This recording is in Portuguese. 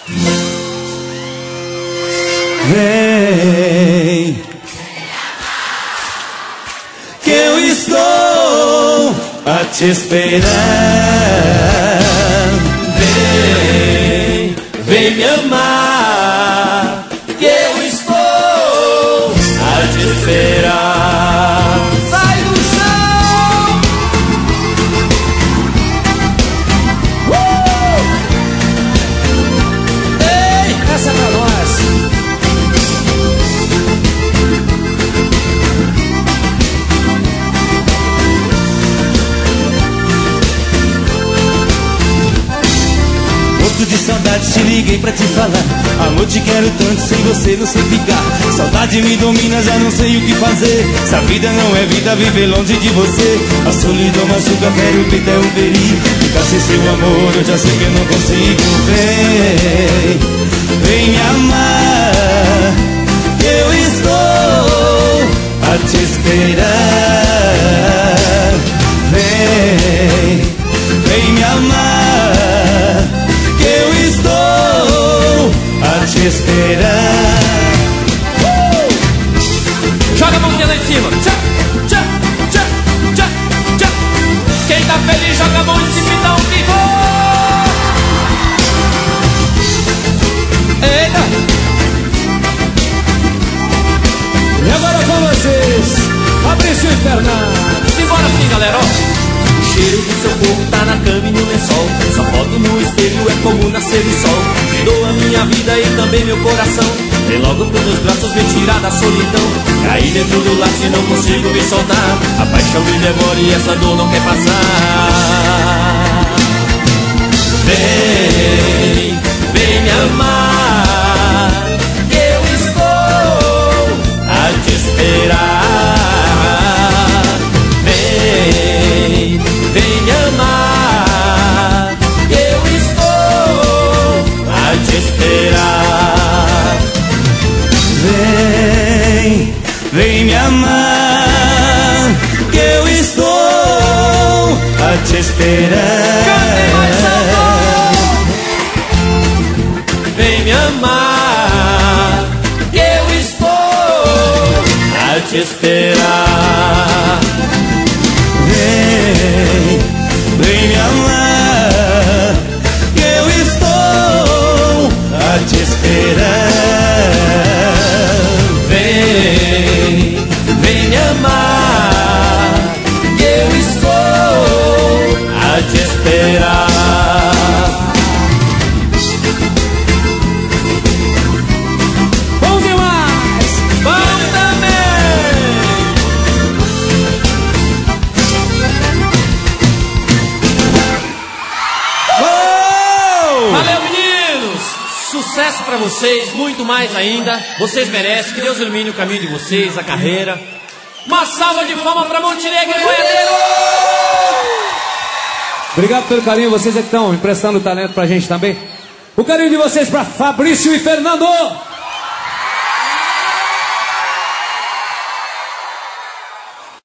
Vem, que eu estou a te esperar. Vem, vem me amar, que eu estou a te esperar. Sai do chão! Ei, essa é pra nós. De saudade te liguei pra te falar. Amor, te quero tanto, sem você não sei ficar. Saudade me domina, já não sei o que fazer. Se a vida não é vida, viver longe de você. A solidão machuca, fere o peito, é um perigo. Ficar sem seu amor, eu já sei que eu não consigo. Vem, vem me amar, que eu estou a te esperar. Vem, vem me amar, eu estou a te esperar. Joga a mãozinha lá em cima. Tchá, tchá, tchá, tchá, tchá. Quem tá feliz joga a mão em cima e dá um pico. Eita. E agora com vocês, Fabrício e Fernando. Simbora assim, galera, ó. O cheiro do seu corpo tá na cama e no lençol. Sua foto no espelho é como nascer o sol. Dou a minha vida e também meu coração. Vem logo pros meus braços me tirar da solidão. Caí dentro do laço e não consigo me soltar. A paixão me devora e essa dor não quer passar. Vem, vem me amar, que eu estou a te esperar. Vem, vem me amar, que eu estou a te esperar. Vem, vem me amar, que eu estou a te esperar. Vem me amar, que eu estou a te esperar. Vem, vem me amar, que eu estou a te esperar. Vem, vem me amar, que eu estou a te esperar. Bom demais! Bom também! Valeu, meninos! Sucesso pra vocês, muito mais ainda. Vocês merecem, que Deus ilumine o caminho de vocês, a carreira. Uma salva de palmas pra Montenegro e Boiadeiro! Obrigado pelo carinho, vocês é que estão emprestando talento pra gente também. O carinho de vocês pra Fabrício e Fernando.